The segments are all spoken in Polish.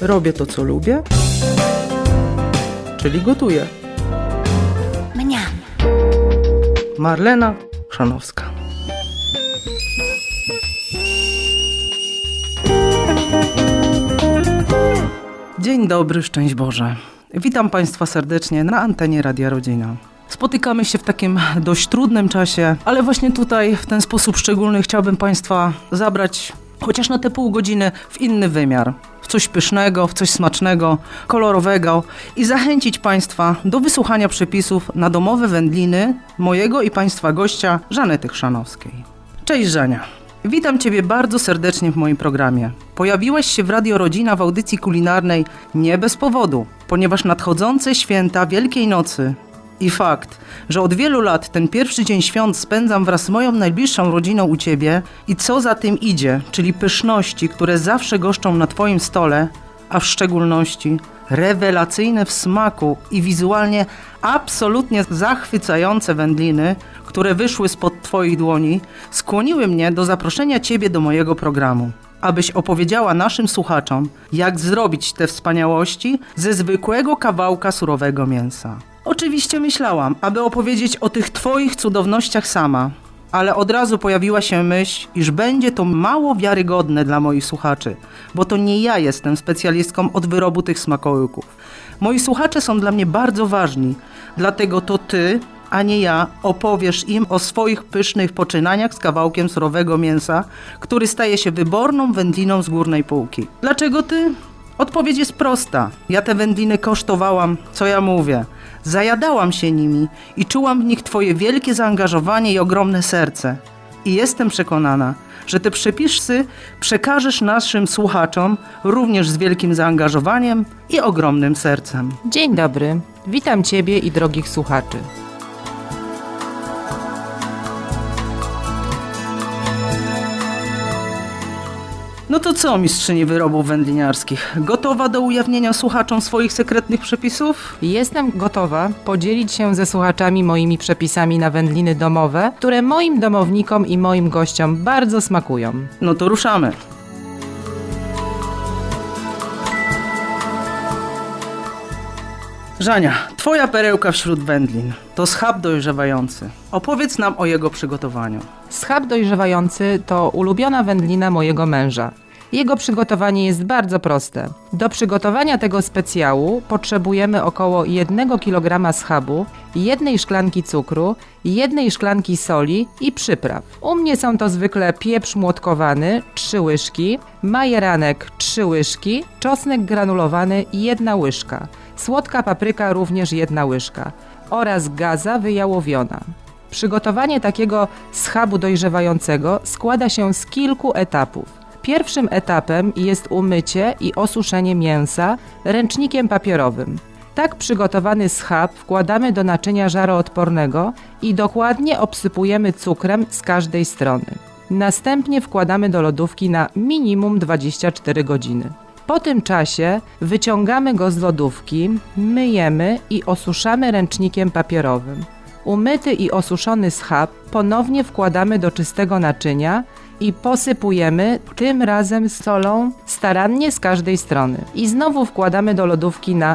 Robię to, co lubię, czyli gotuję. Mniam. Marlena Chrzanowska. Dzień dobry, szczęść Boże. Witam Państwa serdecznie na antenie Radia Rodzina. Spotykamy się w takim dość trudnym czasie, ale właśnie tutaj w ten sposób szczególny chciałbym Państwa zabrać chociaż na te pół godziny w inny wymiar. W coś pysznego, w coś smacznego, kolorowego i zachęcić Państwa do wysłuchania przepisów na domowe wędliny mojego i Państwa gościa Żanety Chrzanowskiej. Cześć Żania. Witam Ciebie bardzo serdecznie w moim programie. Pojawiłaś się w Radio Rodzina w audycji kulinarnej nie bez powodu, ponieważ nadchodzące święta Wielkiej Nocy i fakt, że od wielu lat ten pierwszy dzień świąt spędzam wraz z moją najbliższą rodziną u Ciebie i co za tym idzie, czyli pyszności, które zawsze goszczą na Twoim stole, a w szczególności rewelacyjne w smaku i wizualnie absolutnie zachwycające wędliny, które wyszły spod Twoich dłoni, skłoniły mnie do zaproszenia Ciebie do mojego programu, abyś opowiedziała naszym słuchaczom, jak zrobić te wspaniałości ze zwykłego kawałka surowego mięsa. Oczywiście myślałam, aby opowiedzieć o tych Twoich cudownościach sama, ale od razu pojawiła się myśl, iż będzie to mało wiarygodne dla moich słuchaczy, bo to nie ja jestem specjalistką od wyrobu tych smakołyków. Moi słuchacze są dla mnie bardzo ważni, dlatego to Ty, a nie ja, opowiesz im o swoich pysznych poczynaniach z kawałkiem surowego mięsa, który staje się wyborną wędliną z górnej półki. Dlaczego Ty? Odpowiedź jest prosta. Ja te wędliny kosztowałam, co ja mówię. Zajadałam się nimi i czułam w nich Twoje wielkie zaangażowanie i ogromne serce. I jestem przekonana, że te przepisy przekażesz naszym słuchaczom również z wielkim zaangażowaniem i ogromnym sercem. Dzień dobry, witam Ciebie i drogich słuchaczy. No to co, mistrzyni wyrobów wędliniarskich? Gotowa do ujawnienia słuchaczom swoich sekretnych przepisów? Jestem gotowa podzielić się ze słuchaczami moimi przepisami na wędliny domowe, które moim domownikom i moim gościom bardzo smakują. No to ruszamy. Żania, Twoja perełka wśród wędlin to schab dojrzewający. Opowiedz nam o jego przygotowaniu. Schab dojrzewający to ulubiona wędlina mojego męża. Jego przygotowanie jest bardzo proste. Do przygotowania tego specjału potrzebujemy około 1 kg schabu, 1 szklanki cukru, 1 szklanki soli i przypraw. U mnie są to zwykle pieprz młotkowany 3 łyżki, majeranek 3 łyżki, czosnek granulowany 1 łyżka, słodka papryka również 1 łyżka oraz gaza wyjałowiona. Przygotowanie takiego schabu dojrzewającego składa się z kilku etapów. Pierwszym etapem jest umycie i osuszenie mięsa ręcznikiem papierowym. Tak przygotowany schab wkładamy do naczynia żaroodpornego i dokładnie obsypujemy cukrem z każdej strony. Następnie wkładamy do lodówki na minimum 24 godziny. Po tym czasie wyciągamy go z lodówki, myjemy i osuszamy ręcznikiem papierowym. Umyty i osuszony schab ponownie wkładamy do czystego naczynia i posypujemy tym razem solą starannie z każdej strony. I znowu wkładamy do lodówki na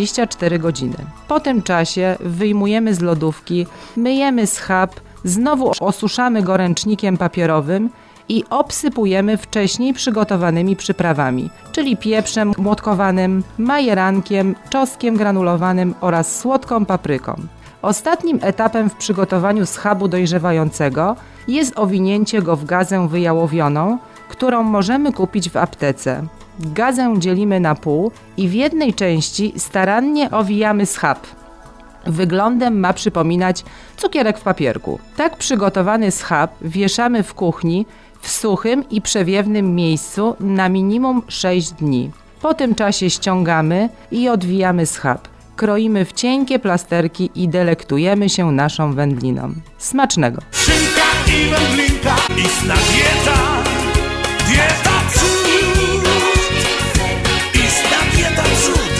24 godziny. Po tym czasie wyjmujemy z lodówki, myjemy schab, znowu osuszamy go ręcznikiem papierowym i obsypujemy wcześniej przygotowanymi przyprawami, czyli pieprzem młotkowanym, majerankiem, czosnkiem granulowanym oraz słodką papryką. Ostatnim etapem w przygotowaniu schabu dojrzewającego jest owinięcie go w gazę wyjałowioną, którą możemy kupić w aptece. Gazę dzielimy na pół i w jednej części starannie owijamy schab. Wyglądem ma przypominać cukierek w papierku. Tak przygotowany schab wieszamy w kuchni w suchym i przewiewnym miejscu na minimum 6 dni. Po tym czasie ściągamy i odwijamy schab. Kroimy w cienkie plasterki i delektujemy się naszą wędliną. Smacznego! Szynka i wędlinka, istna dieta, dieta cud, istna dieta cud.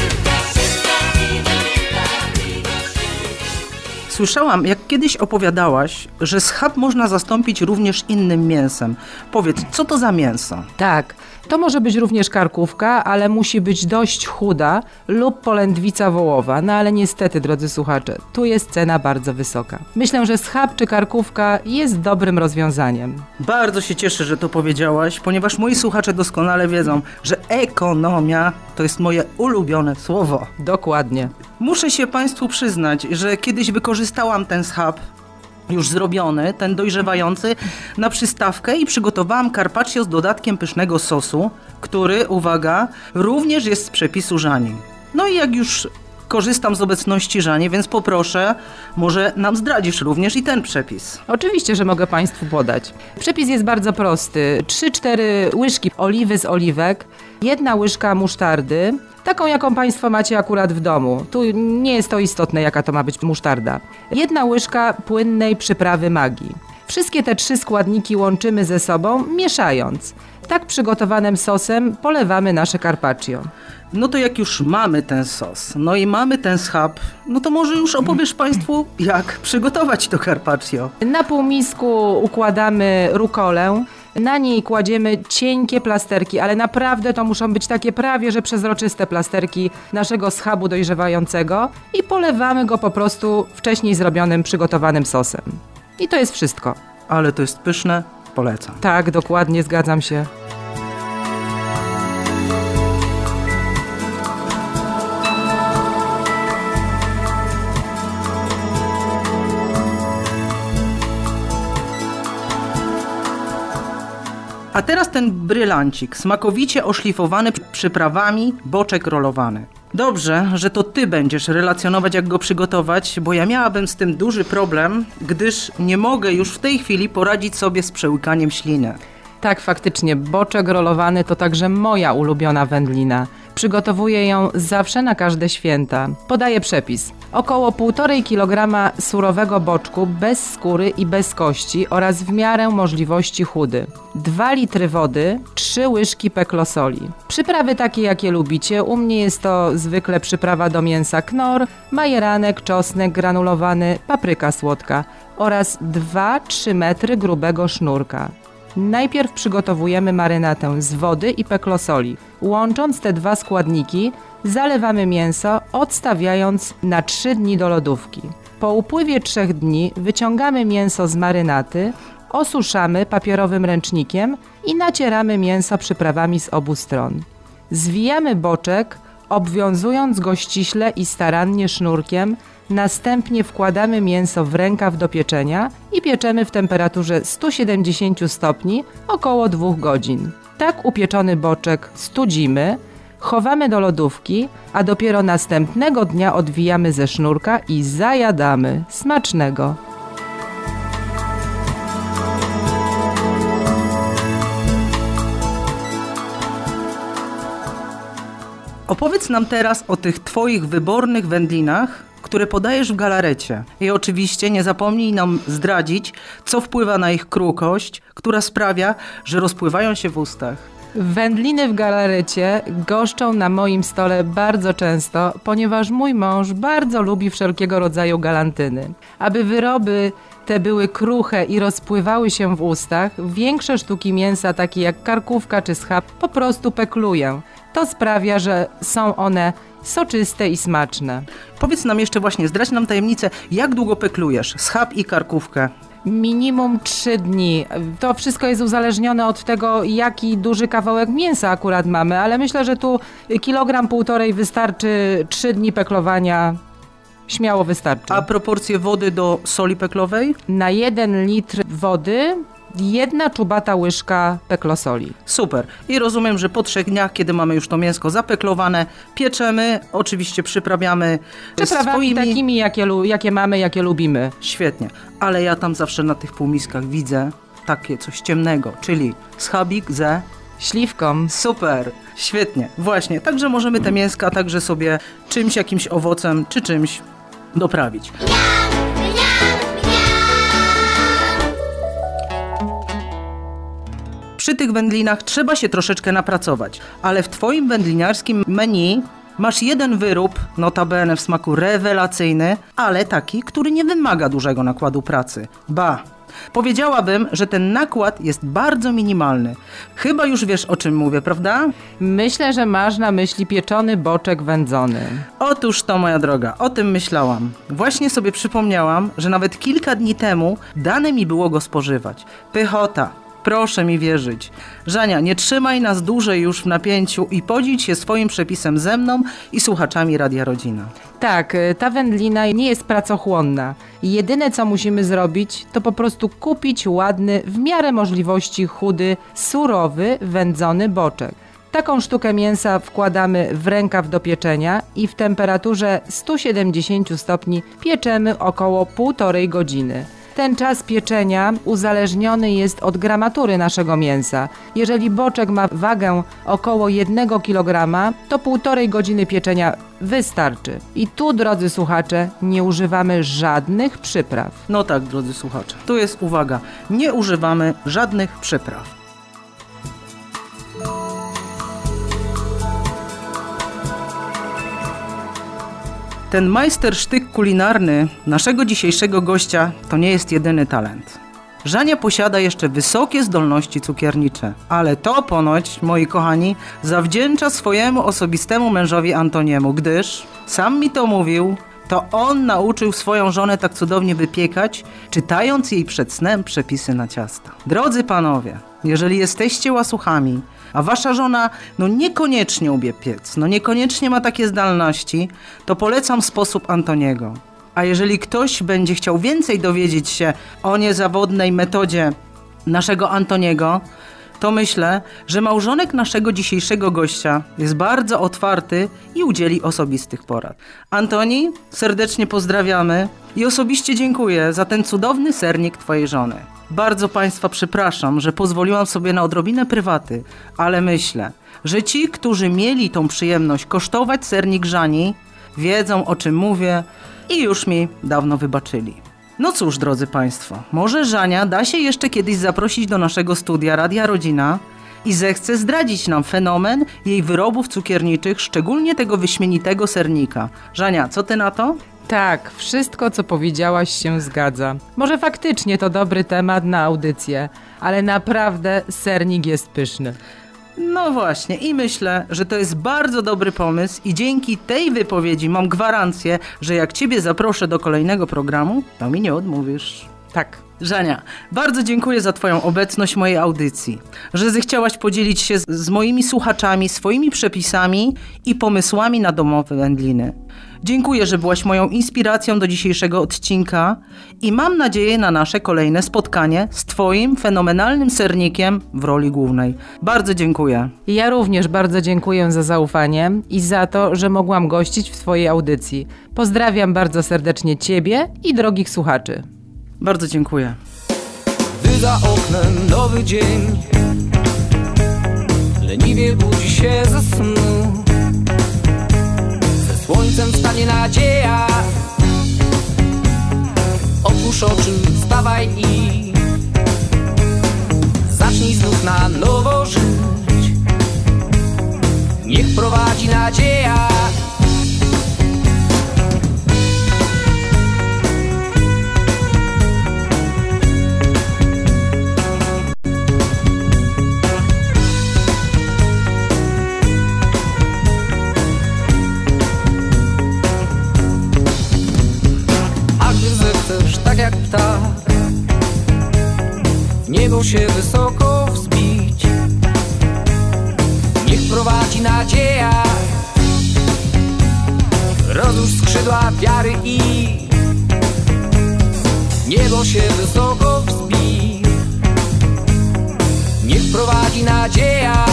Słyszałam, jak kiedyś opowiadałaś, że schab można zastąpić również innym mięsem. Powiedz, co to za mięso? Tak, To może być również karkówka, ale musi być dość chuda lub polędwica wołowa. No ale niestety, drodzy słuchacze, tu jest cena bardzo wysoka. Myślę, że schab czy karkówka jest dobrym rozwiązaniem. Bardzo się cieszę, że to powiedziałaś, ponieważ moi słuchacze doskonale wiedzą, że ekonomia to jest moje ulubione słowo. Dokładnie. Muszę się Państwu przyznać, że kiedyś wykorzystałam ten schab, już zrobiony, ten dojrzewający, na przystawkę i przygotowałam carpaccio z dodatkiem pysznego sosu, który, uwaga, również jest z przepisu Żani. No i jak już korzystam z obecności Żani, więc poproszę, może nam zdradzisz również i ten przepis. Oczywiście, że mogę Państwu podać. Przepis jest bardzo prosty. 3-4 łyżki oliwy z oliwek, 1 łyżka musztardy, taką jaką Państwo macie akurat w domu. Tu nie jest to istotne, jaka to ma być musztarda. 1 łyżka płynnej przyprawy Maggi. Wszystkie te 3 składniki łączymy ze sobą, mieszając. Tak przygotowanym sosem polewamy nasze carpaccio. No to jak już mamy ten sos, no i mamy ten schab, no to może już opowiesz Państwu, jak przygotować to carpaccio. Na półmisku układamy rukolę. Na niej kładziemy cienkie plasterki, ale naprawdę to muszą być takie prawie że przezroczyste plasterki naszego schabu dojrzewającego i polewamy go po prostu wcześniej zrobionym, przygotowanym sosem. I to jest wszystko. Ale to jest pyszne, polecam. Tak, dokładnie, zgadzam się. A teraz ten brylancik, smakowicie oszlifowany przyprawami, boczek rolowany. Dobrze, że to Ty będziesz relacjonować, jak go przygotować, bo ja miałabym z tym duży problem, gdyż nie mogę już w tej chwili poradzić sobie z przełykaniem śliny. Tak, faktycznie, boczek rolowany to także moja ulubiona wędlina. Przygotowuję ją zawsze na każde święta. Podaję przepis. Około 1,5 kg surowego boczku bez skóry i bez kości oraz w miarę możliwości chudy. 2 litry wody, 3 łyżki peklosoli. Przyprawy takie, jakie lubicie. U mnie jest to zwykle przyprawa do mięsa knor, majeranek, czosnek granulowany, papryka słodka oraz 2-3 metry grubego sznurka. Najpierw przygotowujemy marynatę z wody i peklosoli. Łącząc te 2 składniki, zalewamy mięso, odstawiając na 3 dni do lodówki. Po upływie 3 dni wyciągamy mięso z marynaty, osuszamy papierowym ręcznikiem i nacieramy mięso przyprawami z obu stron. Zwijamy boczek, obwiązując go ściśle i starannie sznurkiem, następnie wkładamy mięso w rękaw do pieczenia i pieczemy w temperaturze 170 stopni około 2 godzin. Tak upieczony boczek studzimy, chowamy do lodówki, a dopiero następnego dnia odwijamy ze sznurka i zajadamy. Smacznego! Opowiedz nam teraz o tych Twoich wybornych wędlinach, które podajesz w galarecie. I oczywiście nie zapomnij nam zdradzić, co wpływa na ich kruchość, która sprawia, że rozpływają się w ustach. Wędliny w galarecie goszczą na moim stole bardzo często, ponieważ mój mąż bardzo lubi wszelkiego rodzaju galantyny. Aby wyroby te były kruche i rozpływały się w ustach, większe sztuki mięsa, takie jak karkówka czy schab, po prostu pekluję. To sprawia, że są one soczyste i smaczne. Powiedz nam jeszcze właśnie, zdradź nam tajemnicę, jak długo peklujesz schab i karkówkę? Minimum 3 dni. To wszystko jest uzależnione od tego, jaki duży kawałek mięsa akurat mamy, ale myślę, że tu 1,5 kg wystarczy 3 dni peklowania. Śmiało wystarczy. A proporcje wody do soli peklowej? Na 1 litr wody 1 czubata łyżka peklosoli. Super. I rozumiem, że po 3 dniach, kiedy mamy już to mięsko zapeklowane, pieczemy, oczywiście przyprawiamy przyprawami takimi, jakie mamy, jakie lubimy. Świetnie. Ale ja tam zawsze na tych półmiskach widzę takie coś ciemnego, czyli schabik ze śliwką. Super. Świetnie. Właśnie. Także możemy te mięska także sobie czymś, jakimś owocem czy czymś doprawić. Przy tych wędlinach trzeba się troszeczkę napracować, ale w Twoim wędliniarskim menu masz jeden wyrób, notabene w smaku rewelacyjny, ale taki, który nie wymaga dużego nakładu pracy. Ba, Powiedziałabym, że ten nakład jest bardzo minimalny. Chyba już wiesz, o czym mówię, prawda? Myślę, że masz na myśli pieczony boczek wędzony. Otóż to, moja droga, o tym myślałam. Właśnie sobie przypomniałam, że nawet kilka dni temu dane mi było go spożywać. Pychota. Proszę mi wierzyć. Żania, nie trzymaj nas dłużej już w napięciu i podziel się swoim przepisem ze mną i słuchaczami Radia Rodzina. Tak, ta wędlina nie jest pracochłonna. Jedyne, co musimy zrobić, to po prostu kupić ładny, w miarę możliwości chudy, surowy, wędzony boczek. Taką sztukę mięsa wkładamy w rękaw do pieczenia i w temperaturze 170 stopni pieczemy około 1,5 godziny. Ten czas pieczenia uzależniony jest od gramatury naszego mięsa. Jeżeli boczek ma wagę około 1 kg, to 1,5 godziny pieczenia wystarczy. I tu, drodzy słuchacze, nie używamy żadnych przypraw. No tak, drodzy słuchacze, tu jest uwaga, nie używamy żadnych przypraw. Ten majstersztyk kulinarny naszego dzisiejszego gościa to nie jest jedyny talent. Żania posiada jeszcze wysokie zdolności cukiernicze, ale to ponoć, moi kochani, zawdzięcza swojemu osobistemu mężowi Antoniemu, gdyż, sam mi to mówił, to on nauczył swoją żonę tak cudownie wypiekać, czytając jej przed snem przepisy na ciasta. Drodzy panowie, jeżeli jesteście łasuchami, a wasza żona niekoniecznie umie piec, niekoniecznie ma takie zdolności, to polecam sposób Antoniego. A jeżeli ktoś będzie chciał więcej dowiedzieć się o niezawodnej metodzie naszego Antoniego, to myślę, że małżonek naszego dzisiejszego gościa jest bardzo otwarty i udzieli osobistych porad. Antoni, serdecznie pozdrawiamy i osobiście dziękuję za ten cudowny sernik twojej żony. Bardzo państwa przepraszam, że pozwoliłam sobie na odrobinę prywaty, ale myślę, że ci, którzy mieli tą przyjemność kosztować sernik Żani, wiedzą, o czym mówię i już mi dawno wybaczyli. No cóż, drodzy państwo, może Żania da się jeszcze kiedyś zaprosić do naszego studia Radia Rodzina i zechce zdradzić nam fenomen jej wyrobów cukierniczych, szczególnie tego wyśmienitego sernika. Żania, co ty na to? Tak, wszystko, co powiedziałaś, się zgadza. Może faktycznie to dobry temat na audycję, ale naprawdę sernik jest pyszny. No właśnie i myślę, że to jest bardzo dobry pomysł i dzięki tej wypowiedzi mam gwarancję, że jak ciebie zaproszę do kolejnego programu, to mi nie odmówisz. Tak. Żania, bardzo dziękuję za twoją obecność w mojej audycji, że zechciałaś podzielić się z moimi słuchaczami swoimi przepisami i pomysłami na domowe wędliny. Dziękuję, że byłaś moją inspiracją do dzisiejszego odcinka i mam nadzieję na nasze kolejne spotkanie z twoim fenomenalnym sernikiem w roli głównej. Bardzo dziękuję. Ja również bardzo dziękuję za zaufanie i za to, że mogłam gościć w twojej audycji. Pozdrawiam bardzo serdecznie ciebie i drogich słuchaczy. Bardzo dziękuję. Gdy za oknem nowy dzień leniwie budzi się ze snu, ze słońcem wstanie nadzieja. Otwórz oczy, wstawaj i zacznij znów na nowo żyć. Niech prowadzi nadzieja. Tak jak ptak, w niebo się wysoko wzbić. Niech prowadzi nadzieja. Rozłóż skrzydła wiary i w niebo się wysoko wzbić. Niech prowadzi nadzieja.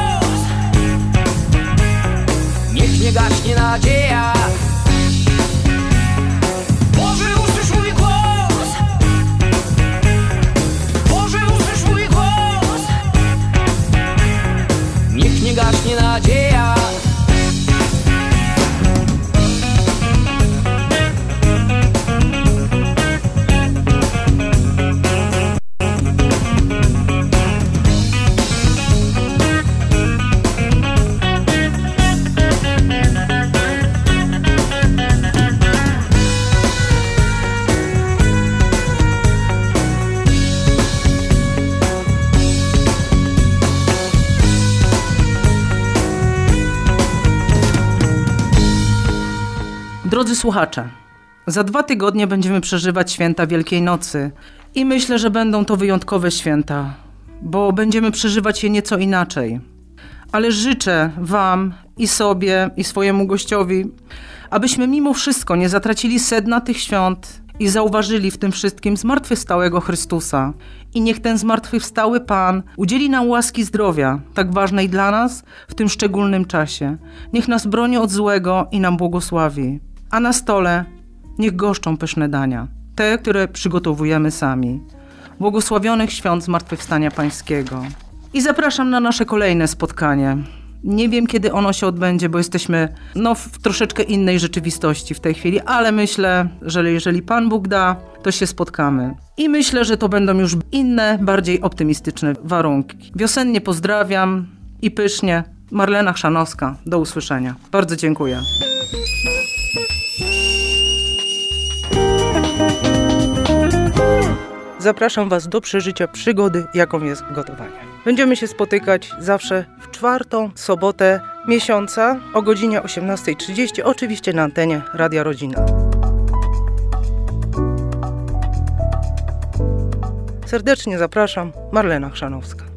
Gaśnie nadzieja. Drodzy słuchacze, za 2 tygodnie będziemy przeżywać święta Wielkiej Nocy i myślę, że będą to wyjątkowe święta, bo będziemy przeżywać je nieco inaczej. Ale życzę Wam i sobie, i swojemu gościowi, abyśmy mimo wszystko nie zatracili sedna tych świąt i zauważyli w tym wszystkim zmartwychwstałego Chrystusa. I niech ten zmartwychwstały Pan udzieli nam łaski zdrowia, tak ważnej dla nas w tym szczególnym czasie. Niech nas broni od złego i nam błogosławi. A na stole niech goszczą pyszne dania, te, które przygotowujemy sami. Błogosławionych świąt Zmartwychwstania Pańskiego. I zapraszam na nasze kolejne spotkanie. Nie wiem, kiedy ono się odbędzie, bo jesteśmy w troszeczkę innej rzeczywistości w tej chwili, ale myślę, że jeżeli Pan Bóg da, to się spotkamy. I myślę, że to będą już inne, bardziej optymistyczne warunki. Wiosennie pozdrawiam i pysznie. Marlena Chrzanowska. Do usłyszenia. Bardzo dziękuję. Zapraszam Was do przeżycia przygody, jaką jest gotowanie. Będziemy się spotykać zawsze w 4. sobotę miesiąca o godzinie 18:30, oczywiście na antenie Radia Rodzina. Serdecznie zapraszam, Marlena Chrzanowska.